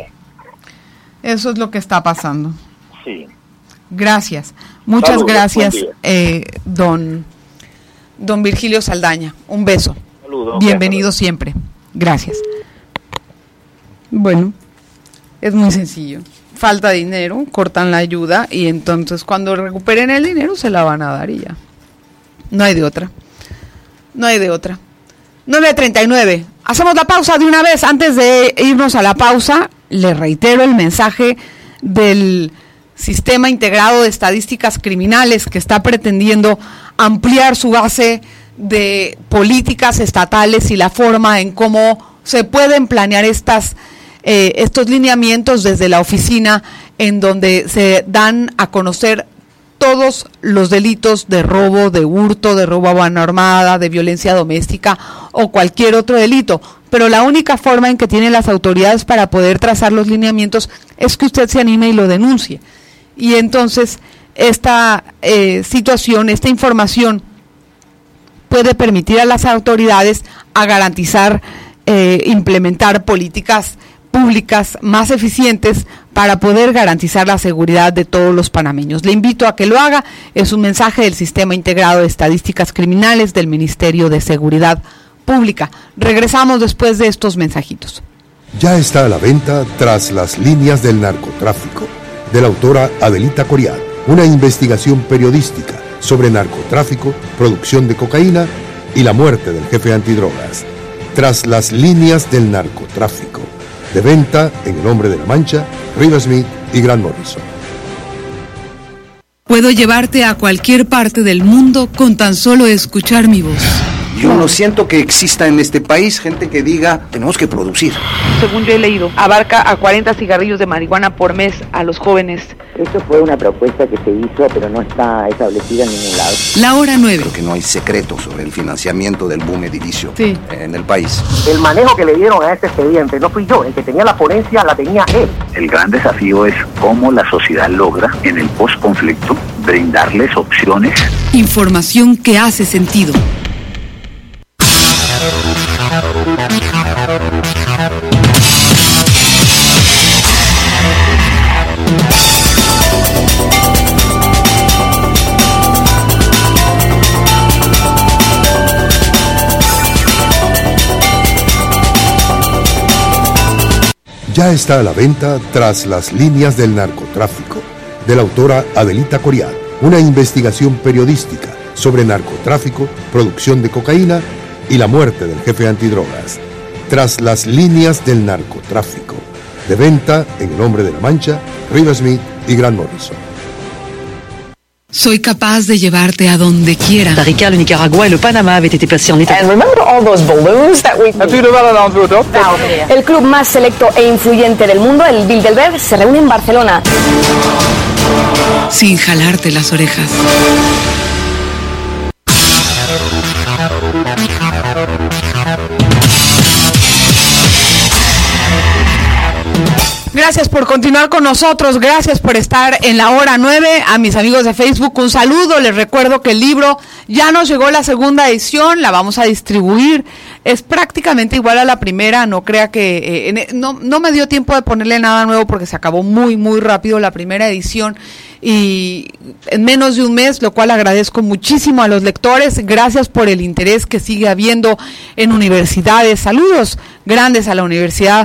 S3: Eso es lo que está pasando.
S5: Sí.
S3: Gracias. Muchas
S5: Saludos,
S3: gracias, don Virgilio Saldaña. Un beso.
S5: Saludos.
S3: Bienvenido siempre. Gracias. Bueno, es muy sencillo. Falta dinero, cortan la ayuda y entonces cuando recuperen el dinero se la van a dar y ya. No hay de otra. No hay de otra. 9:39. Hacemos la pausa de una vez. Antes de irnos a la pausa, le reitero el mensaje del Sistema Integrado de Estadísticas Criminales que está pretendiendo ampliar su base de políticas estatales y la forma en cómo se pueden planear estos lineamientos desde la oficina, en donde se dan a conocer todos los delitos de robo, de hurto, de robo a mano armada, de violencia doméstica o cualquier otro delito. Pero la única forma en que tienen las autoridades para poder trazar los lineamientos es que usted se anime y lo denuncie. Y entonces esta situación, esta información puede permitir a las autoridades a garantizar, implementar políticas públicas más eficientes para poder garantizar la seguridad de todos los panameños. Le invito a que lo haga. Es un mensaje del Sistema Integrado de Estadísticas Criminales del Ministerio de Seguridad Pública. Regresamos después de estos mensajitos.
S1: Ya está a la venta Tras las líneas del narcotráfico, de la autora Adelita Coriat, una investigación periodística sobre narcotráfico, producción de cocaína y la muerte del jefe antidrogas. Tras las líneas del narcotráfico. De venta en El Hombre de la Mancha, Riversmith y Grant Morrison.
S6: Puedo llevarte a cualquier parte del mundo con tan solo escuchar mi voz.
S7: Yo no siento que exista en este país gente que diga, tenemos que producir.
S3: Según yo he leído, abarca a 40 cigarrillos de marihuana por mes a los jóvenes.
S8: Esto fue una propuesta que se hizo, pero no está establecida en ningún lado.
S6: La hora 9.
S7: Creo que no hay secreto sobre el financiamiento del boom edilicio en el país.
S8: El manejo que le dieron a este expediente no fui yo, el que tenía la ponencia la tenía él.
S9: El gran desafío es cómo la sociedad logra, en el post-conflicto, brindarles opciones.
S6: Información que hace sentido.
S1: Ya está a la venta Tras las líneas del narcotráfico, de la autora Adelita Coriat, una investigación periodística sobre narcotráfico, producción de cocaína y la muerte del jefe antidrogas. Tras las líneas del narcotráfico. De venta en El Hombre de la Mancha, Riversmith y Grant Morrison.
S6: Soy capaz de llevarte a donde quiera.
S10: Costa Rica, le Nicaragua y le Panamá avaient été placés en état.
S11: And remember all those balloons that we... El club más selecto e influyente del mundo, el Bilderberg, se reúne en Barcelona.
S6: Sin jalarte las orejas.
S3: Gracias por continuar con nosotros, gracias por estar en la hora 9. A mis amigos de Facebook, un saludo. Les recuerdo que el libro ya nos llegó la segunda edición, la vamos a distribuir. Es prácticamente igual a la primera, no crea que... no me dio tiempo de ponerle nada nuevo porque se acabó muy, muy rápido la primera edición y en menos de un mes, lo cual agradezco muchísimo a los lectores. Gracias por el interés que sigue habiendo en universidades. Saludos grandes a la Universidad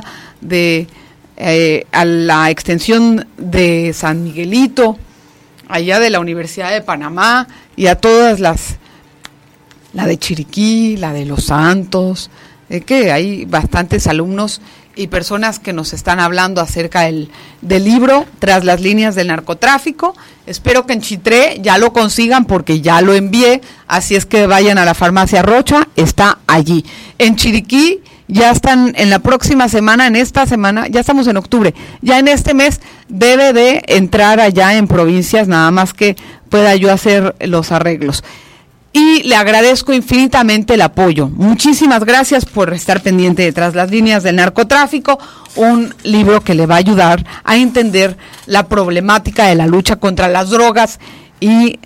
S3: a la extensión de San Miguelito, allá de la Universidad de Panamá, y a todas la de Chiriquí, la de Los Santos, que hay bastantes alumnos y personas que nos están hablando acerca del libro Tras las líneas del narcotráfico. Espero que en Chitré ya lo consigan porque ya lo envié, así es que vayan a la farmacia Rocha, está allí. En Chiriquí ya están en la próxima semana, en esta semana, ya estamos en octubre, ya en este mes debe de entrar allá en provincias, nada más que pueda yo hacer los arreglos. Y le agradezco infinitamente el apoyo. Muchísimas gracias por estar pendiente de Tras las líneas del narcotráfico, un libro que le va a ayudar a entender la problemática de la lucha contra las drogas y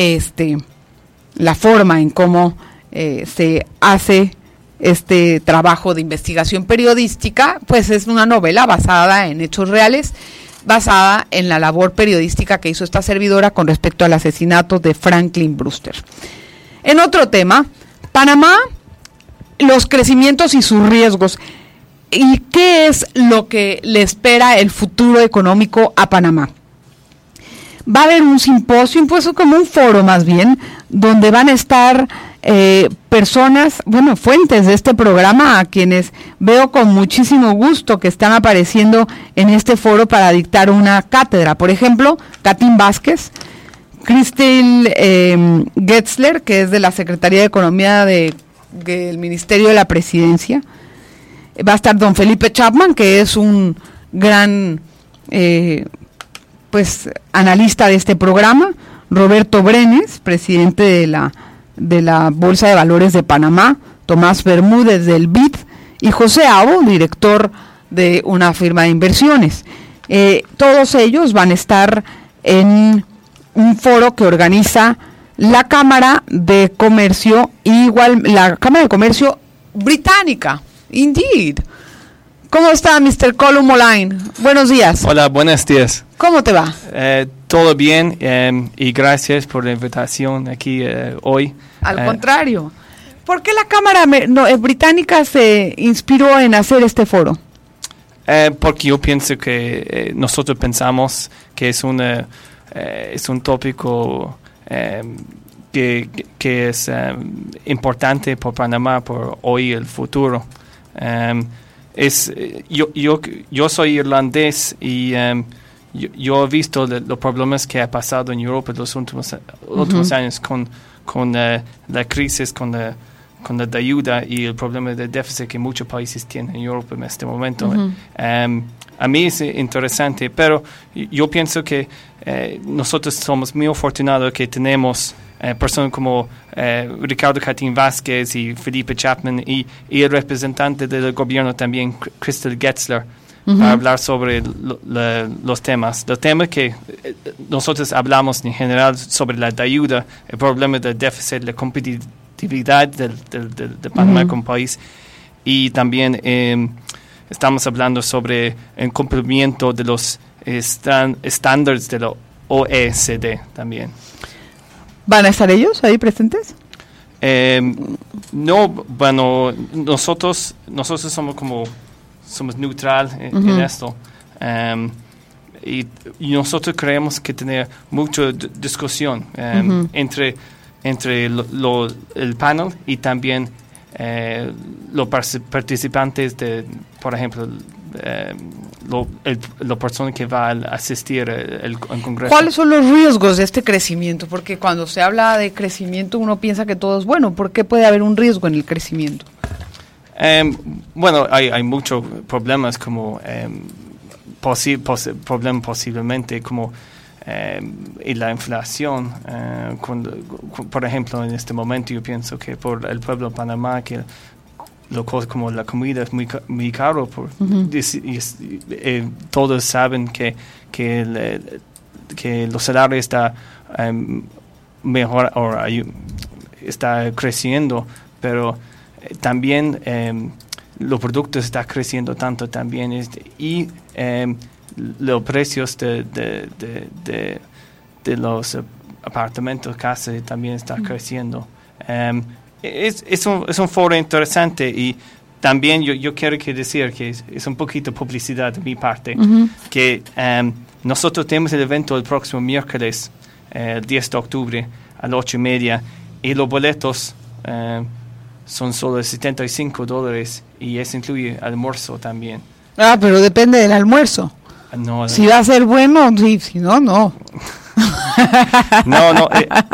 S3: la forma en cómo se hace este trabajo de investigación periodística. Pues es una novela basada en hechos reales, basada en la labor periodística que hizo esta servidora con respecto al asesinato de Franklin Brewster. En otro tema, Panamá, los crecimientos y sus riesgos. ¿Y qué es lo que le espera el futuro económico a Panamá? Va a haber un simposio, como un foro más bien, donde van a estar personas, fuentes de este programa, a quienes veo con muchísimo gusto que están apareciendo en este foro para dictar una cátedra. Por ejemplo, Katin Vázquez, Christine Getzler, que es de la Secretaría de Economía del Ministerio de la Presidencia. Va a estar don Felipe Chapman, que es un gran analista de este programa. Roberto Brenes, presidente de la Bolsa de Valores de Panamá. Tomás Bermúdez del BID y José Abo, director de una firma de inversiones. Todos ellos van a estar en un foro que organiza la Cámara de Comercio, la Cámara de Comercio británica. Indeed. ¿Cómo está, Mr. Colum Moline? Buenos días.
S12: Hola, buenos días.
S3: ¿Cómo te va?
S12: Todo bien y gracias por la invitación aquí hoy.
S3: Al contrario. ¿Por qué la Cámara británica se inspiró en hacer este foro?
S12: Porque yo pienso que nosotros pensamos que es un tópico que es importante por Panamá, por hoy y el futuro. Yo soy irlandés y yo he visto los problemas que ha pasado en Europa en los últimos años con la crisis, con la deuda y el problema de déficit que muchos países tienen en Europa en este momento. A mí es interesante, pero yo pienso que nosotros somos muy afortunados que tenemos personas como Ricardo Katin Vázquez y Felipe Chapman y el representante del gobierno también, Christine Getzler, para hablar sobre los temas. Los temas que nosotros hablamos en general sobre la deuda, el problema del déficit, la competitividad de Panamá como país, y también estamos hablando sobre el cumplimiento de los estándares de la OECD también.
S3: ¿Van a estar ellos ahí presentes?
S12: No, bueno, nosotros somos neutral en esto. Y nosotros creemos que tener mucha discusión entre el panel y también los participantes de, por ejemplo, la persona que va a asistir al Congreso.
S3: ¿Cuáles son los riesgos de este crecimiento? Porque cuando se habla de crecimiento uno piensa que todo es bueno. ¿Por qué puede haber un riesgo en el crecimiento?
S12: Bueno, hay muchos problemas como posiblemente como y la inflación. Por ejemplo, en este momento yo pienso que por el pueblo de Panamá que como la comida es muy caro, todos saben que los salarios está mejor, está creciendo, pero también los productos están creciendo tanto también y los precios de los apartamentos, casas también están creciendo. Es un foro interesante y también yo quiero decir que es un poquito publicidad de mi parte, que nosotros tenemos el evento el próximo miércoles, el 10 de octubre a las 8:30 y los boletos son solo $75 y eso incluye almuerzo también.
S3: Pero depende del almuerzo.
S12: No,
S3: si va a ser bueno, sí, si no, no.
S12: No,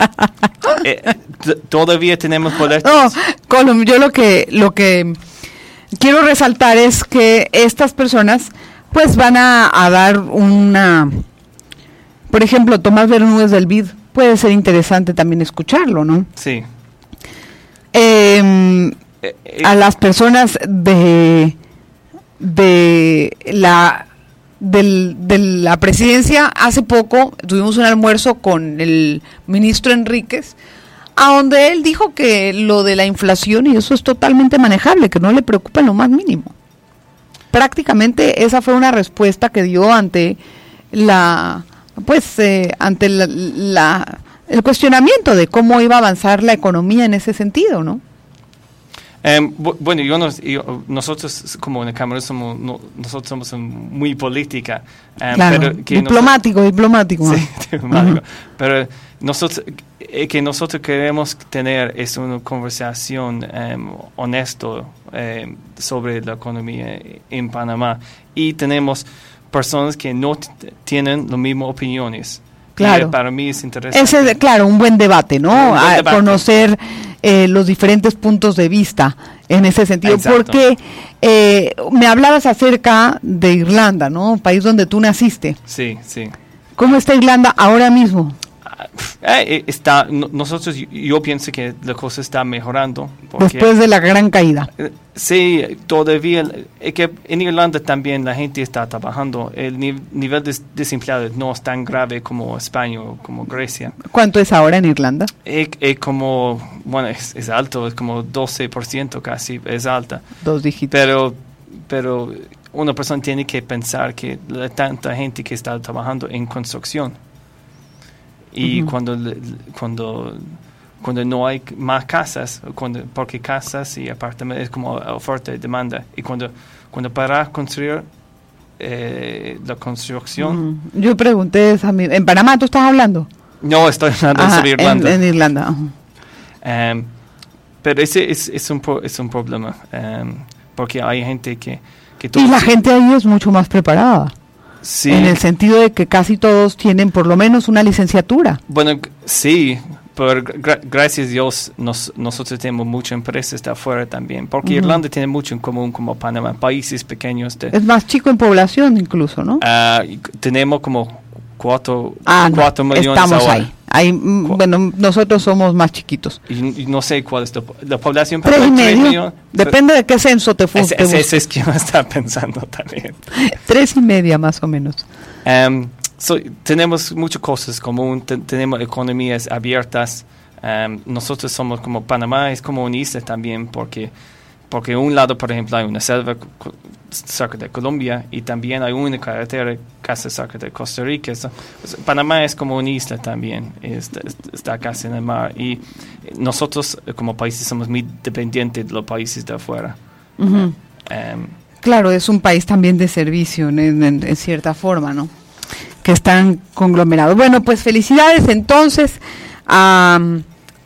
S12: todavía tenemos boletos.
S3: No, Colum, yo lo que quiero resaltar es que estas personas pues van a dar por ejemplo, Tomás Bermúdez del BID, puede ser interesante también escucharlo, ¿no?
S12: Sí.
S3: A las personas de la presidencia, hace poco tuvimos un almuerzo con el ministro Enríquez, a donde él dijo que lo de la inflación y eso es totalmente manejable, que no le preocupa en lo más mínimo. Prácticamente esa fue una respuesta que dio ante el cuestionamiento de cómo iba a avanzar la economía en ese sentido, ¿no?
S12: Bueno, nosotros como en la Cámara nosotros somos muy política.
S3: Claro,
S12: pero que
S3: diplomático.
S12: Sí, diplomático. Pero nosotros queremos tener es una conversación honesto sobre la economía en Panamá y tenemos personas que no tienen las mismas opiniones.
S3: Claro.
S12: Para mí es interesante.
S3: Claro, un buen debate, ¿no? Conocer los diferentes puntos de vista en ese sentido.
S12: Exacto.
S3: Porque me hablabas acerca de Irlanda, ¿no? Un país donde tú naciste.
S12: Sí.
S3: ¿Cómo está Irlanda ahora mismo?
S12: Yo pienso que la cosa está mejorando.
S3: Después de la gran caída.
S12: Sí, todavía, que en Irlanda también la gente está trabajando. El nivel de desempleado no es tan grave como España o como Grecia.
S3: ¿Cuánto es ahora en Irlanda?
S12: Es alto, es como 12% casi, es alta.
S3: 2 dígitos.
S12: Pero una persona tiene que pensar que hay tanta gente que está trabajando en construcción. Y cuando no hay más casas, porque casas y apartamentos es como oferta y demanda, y cuando para construir la construcción...
S3: Yo pregunté, ¿en Panamá tú estás hablando?
S12: No, estoy hablando sobre Irlanda.
S3: En Irlanda.
S12: Pero ese es un problema, porque hay gente que
S3: y la gente ahí es mucho más preparada.
S12: Sí.
S3: En el sentido de que casi todos tienen por lo menos una licenciatura.
S12: Bueno, sí, pero gracias a Dios nosotros tenemos muchas empresas de afuera también, porque Irlanda tiene mucho en común como Panamá, países pequeños.
S3: Es más chico en población incluso, ¿no?
S12: Tenemos como 4 millones
S3: estamos
S12: ahora.
S3: Ahí, bueno, nosotros somos más chiquitos.
S12: Y no sé cuál es la población.
S3: 3,5. Depende de qué censo te busques.
S12: Ese es quien está pensando también.
S3: 3,5 más o menos.
S12: Tenemos muchas cosas común, tenemos economías abiertas. Nosotros somos como Panamá, es como una isla también, porque en un lado, por ejemplo, hay una selva cerca de Colombia y también hay una carretera casi cerca de Costa Rica. Panamá es como una isla también, está casi en el mar. Y nosotros como países somos muy dependientes de los países de afuera.
S3: Claro, es un país también de servicio en cierta forma, ¿no? Que están conglomerados. Bueno, pues felicidades entonces a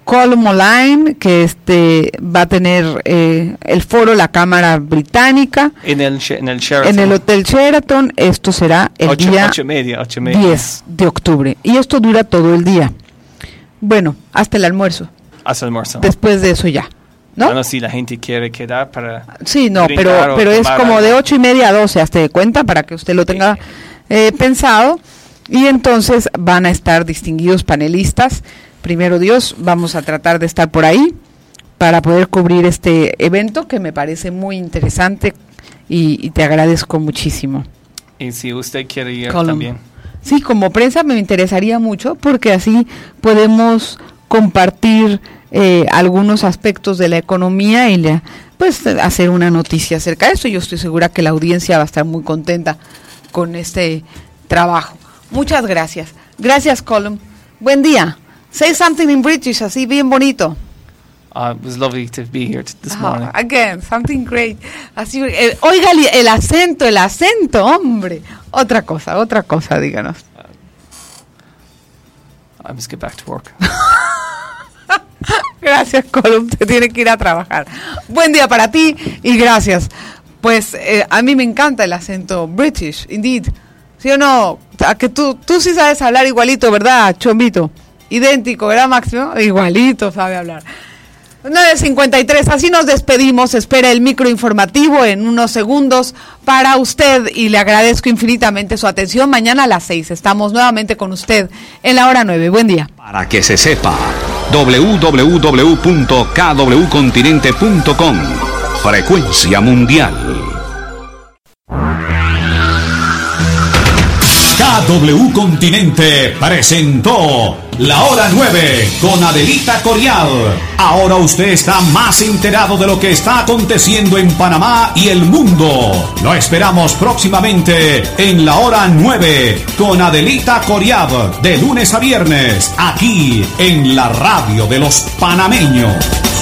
S3: Column Online, que va a tener el foro La Cámara Británica
S12: en el Sheraton.
S3: En el Hotel Sheraton. Esto será el día 10 de octubre. Y esto dura todo el día. Bueno, hasta el almuerzo.
S12: Hasta el almuerzo.
S3: Después de eso ya, ¿no?
S12: Bueno, si la gente quiere quedar para...
S3: Sí, no, pero es como de 8:30 a 12, hazte de cuenta, para que usted lo tenga pensado. Y entonces van a estar distinguidos panelistas. Primero Dios, vamos a tratar de estar por ahí para poder cubrir este evento que me parece muy interesante y te agradezco muchísimo.
S12: Y si usted quiere ir también.
S3: Sí, como prensa me interesaría mucho porque así podemos compartir algunos aspectos de la economía y pues hacer una noticia acerca de eso. Yo estoy segura que la audiencia va a estar muy contenta con este trabajo. Muchas gracias. Gracias, Colum. Buen día. Say something in British, así bien bonito.
S12: It was lovely to be here this morning.
S3: Again, something great. Así, oiga el acento, hombre. Otra cosa, díganos.
S12: I must get back to work.
S3: Gracias, Colum, te tiene que ir a trabajar. Buen día para ti y gracias. Pues a mí me encanta el acento British, indeed. ¿Sí o no? A que tú sí sabes hablar igualito, ¿verdad, Chombito? Idéntico, ¿verdad, Máximo? Igualito sabe hablar. 9:53, así nos despedimos. Espera el micro informativo en unos segundos para usted y le agradezco infinitamente su atención. Mañana a las 6 estamos nuevamente con usted en la hora 9. Buen día.
S2: Para que se sepa, www.kwcontinente.com. Frecuencia mundial. KW Continente presentó La Hora 9 con Adelita Coriad. Ahora usted está más enterado de lo que está aconteciendo en Panamá y el mundo. Lo esperamos próximamente en La Hora 9 con Adelita Coriad, de lunes a viernes, aquí en la radio de los panameños.